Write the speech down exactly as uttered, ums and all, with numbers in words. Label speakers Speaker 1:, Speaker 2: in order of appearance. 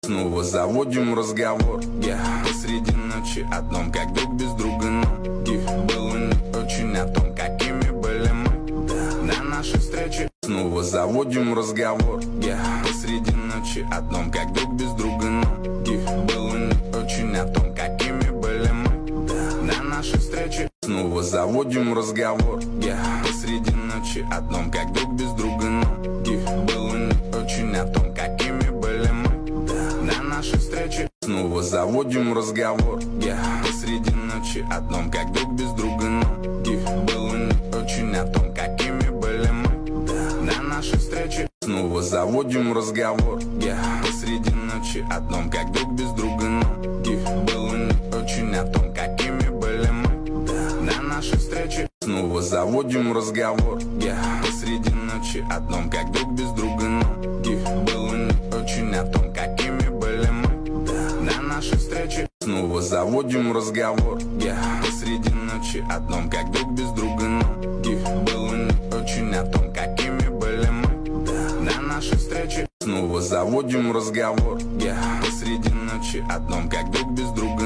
Speaker 1: Снова заводим разговор, я yeah. Посреди ночи о том, как друг без друга, но yeah. Было не очень о том, какими были мы, yeah. На нашей встрече снова заводим разговор, я yeah. Посреди ночи о том, как друг без друга, но yeah. Было не очень о том, какими были мы, yeah. На нашей встрече снова заводим разговор, я yeah. Посреди ночи о том, как друг без друга, но yeah. Было не очень о том, какими были мы, yeah. На нашей встрече снова заводим разговор, я yeah. Посреди ночи о том, как друг без друга, но yeah. Было не очень о том, какими были мы, yeah. На нашей встрече снова заводим разговор, я yeah. Посреди ночи о том, как друг без друга, но yeah. Было не очень о том, какими были мы, yeah. На нашей встрече снова заводим разговор, я yeah. Посреди ночи о том, как друг без друга, но yeah. Было не очень о том, какими были мы, yeah. На нашей встрече снова заводим разговор, я yeah. Посреди ночи о том, как друг без друга, но yeah. Было не очень о том, какими были мы, yeah. На нашей встрече снова заводим разговор, я yeah. Посреди ночи о том, как друг без друга.